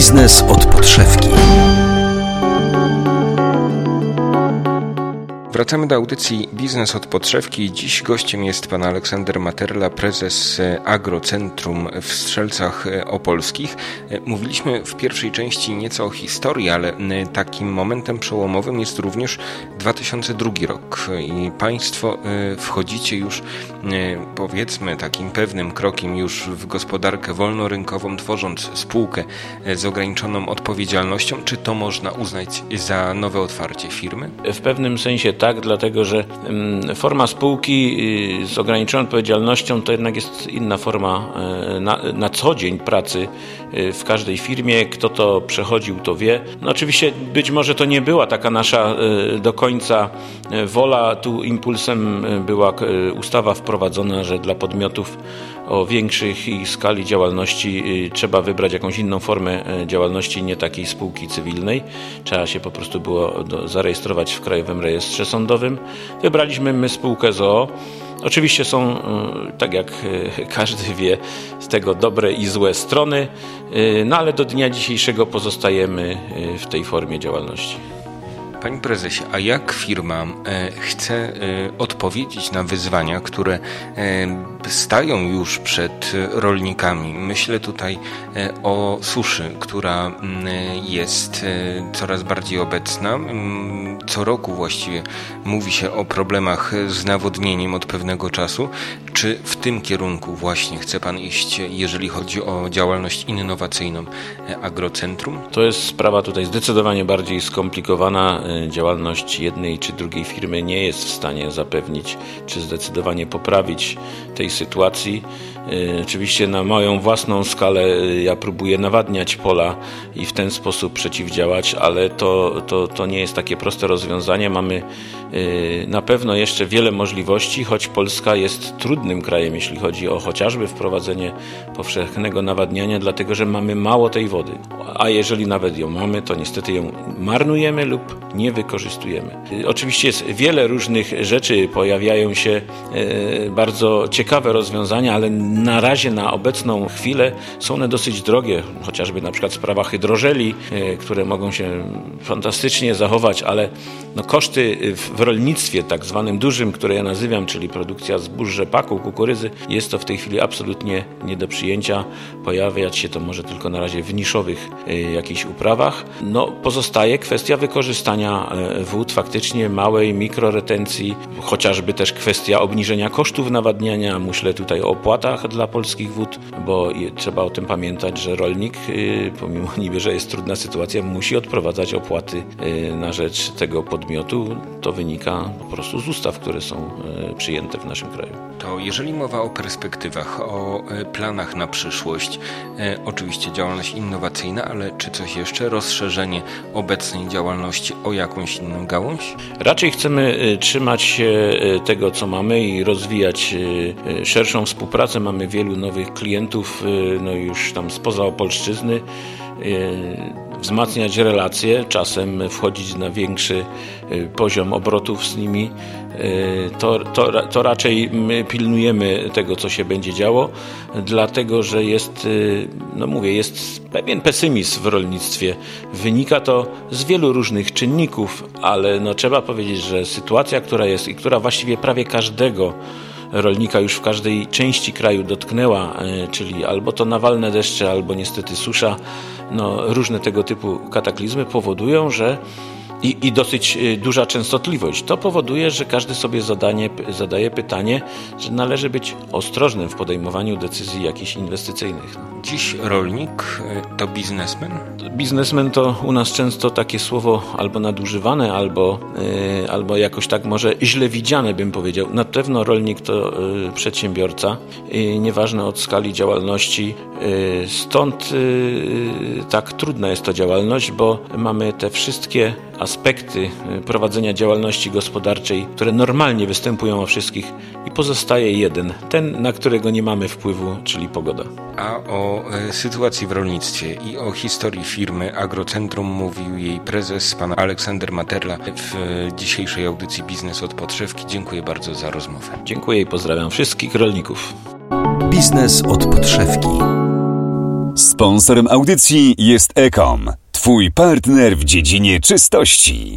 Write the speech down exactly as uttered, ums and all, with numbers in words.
Biznes od podszewki. Wracamy do audycji Biznes od podszewki. Dziś gościem jest pan Aleksander Materla, prezes Agrocentrum w Strzelcach Opolskich. Mówiliśmy w pierwszej części nieco o historii, ale takim momentem przełomowym jest również dwa tysiące drugi rok i państwo wchodzicie już, powiedzmy, takim pewnym krokiem już w gospodarkę wolnorynkową, tworząc spółkę z ograniczoną odpowiedzialnością. Czy to można uznać za nowe otwarcie firmy? W pewnym sensie tak, dlatego że forma spółki z ograniczoną odpowiedzialnością to jednak jest inna forma na, na co dzień pracy w każdej firmie. Kto to przechodził, to wie. No oczywiście być może to nie była taka nasza do końca wola. Tu impulsem była ustawa wprowadzona, że dla podmiotów o większych ich skali działalności trzeba wybrać jakąś inną formę działalności, nie takiej spółki cywilnej. Trzeba się po prostu było do, zarejestrować w Krajowym Rejestrze Sądowym. Wybraliśmy my spółkę z o o. Oczywiście są, tak jak każdy wie, z tego dobre i złe strony, no ale do dnia dzisiejszego pozostajemy w tej formie działalności. Panie prezesie, a jak firma e, chce e, odpowiedzieć na wyzwania, które e, stają już przed rolnikami? Myślę tutaj e, o suszy, która m, jest e, coraz bardziej obecna. M, co roku właściwie mówi się o problemach z nawodnieniem od pewnego czasu. Czy w tym kierunku właśnie chce pan iść, jeżeli chodzi o działalność innowacyjną e, Agrocentrum? To jest sprawa tutaj zdecydowanie bardziej skomplikowana. Działalność jednej czy drugiej firmy nie jest w stanie zapewnić czy zdecydowanie poprawić tej sytuacji. Oczywiście na moją własną skalę ja próbuję nawadniać pola i w ten sposób przeciwdziałać, ale to, to, to nie jest takie proste rozwiązanie. Mamy na pewno jeszcze wiele możliwości, choć Polska jest trudnym krajem, jeśli chodzi o chociażby wprowadzenie powszechnego nawadniania, dlatego że mamy mało tej wody. A jeżeli nawet ją mamy, to niestety ją marnujemy lub nie wykorzystujemy. Oczywiście jest wiele różnych rzeczy, pojawiają się bardzo ciekawe rozwiązania, ale na razie, na obecną chwilę są one dosyć drogie, chociażby na przykład sprawa hydrożeli, które mogą się fantastycznie zachować, ale no koszty w rolnictwie tak zwanym dużym, które ja nazywam, czyli produkcja zbóż, rzepaku, kukurydzy, jest to w tej chwili absolutnie nie do przyjęcia. Pojawiać się to może tylko na razie w niszowych jakichś uprawach. No pozostaje kwestia wykorzystania wód, faktycznie małej mikroretencji, chociażby też kwestia obniżenia kosztów nawadniania. Myślę tutaj o opłatach dla polskich wód, bo trzeba o tym pamiętać, że rolnik, pomimo niby, że jest trudna sytuacja, musi odprowadzać opłaty na rzecz tego podmiotu. To wynika po prostu z ustaw, które są przyjęte w naszym kraju. To jeżeli mowa o perspektywach, o planach na przyszłość, oczywiście działalność innowacyjna, ale czy coś jeszcze? Rozszerzenie obecnej działalności o jakąś inną gałąź? Raczej chcemy trzymać się tego, co mamy i rozwijać szerszą współpracę. Mamy wielu nowych klientów, no już tam spoza Opolszczyzny, wzmacniać relacje, czasem wchodzić na większy poziom obrotów z nimi. To, to, to raczej my pilnujemy tego, co się będzie działo, dlatego że jest, no mówię, jest pewien pesymizm w rolnictwie. Wynika to z wielu różnych czynników, ale no trzeba powiedzieć, że sytuacja, która jest i która właściwie prawie każdego rolnika już w każdej części kraju dotknęła, czyli albo to nawalne deszcze, albo niestety susza, no różne tego typu kataklizmy powodują, że I, i dosyć duża częstotliwość. To powoduje, że każdy sobie zadanie, zadaje pytanie, że należy być ostrożnym w podejmowaniu decyzji jakichś inwestycyjnych. Dziś rolnik to biznesmen? Biznesmen to u nas często takie słowo albo nadużywane, albo, yy, albo jakoś tak może źle widziane, bym powiedział. Na pewno rolnik to yy, przedsiębiorca, yy, nieważne od skali działalności. Yy, stąd yy, tak trudna jest to działalność, bo mamy te wszystkie aspekty prowadzenia działalności gospodarczej, które normalnie występują o wszystkich i pozostaje jeden, ten, na którego nie mamy wpływu, czyli pogoda. A o e, sytuacji w rolnictwie i o historii firmy Agrocentrum mówił jej prezes, pan Aleksander Materla, w e, dzisiejszej audycji Biznes od podszewki. Dziękuję bardzo za rozmowę. Dziękuję i pozdrawiam wszystkich rolników. Biznes od podszewki. Sponsorem audycji jest Ecom, twój partner w dziedzinie czystości.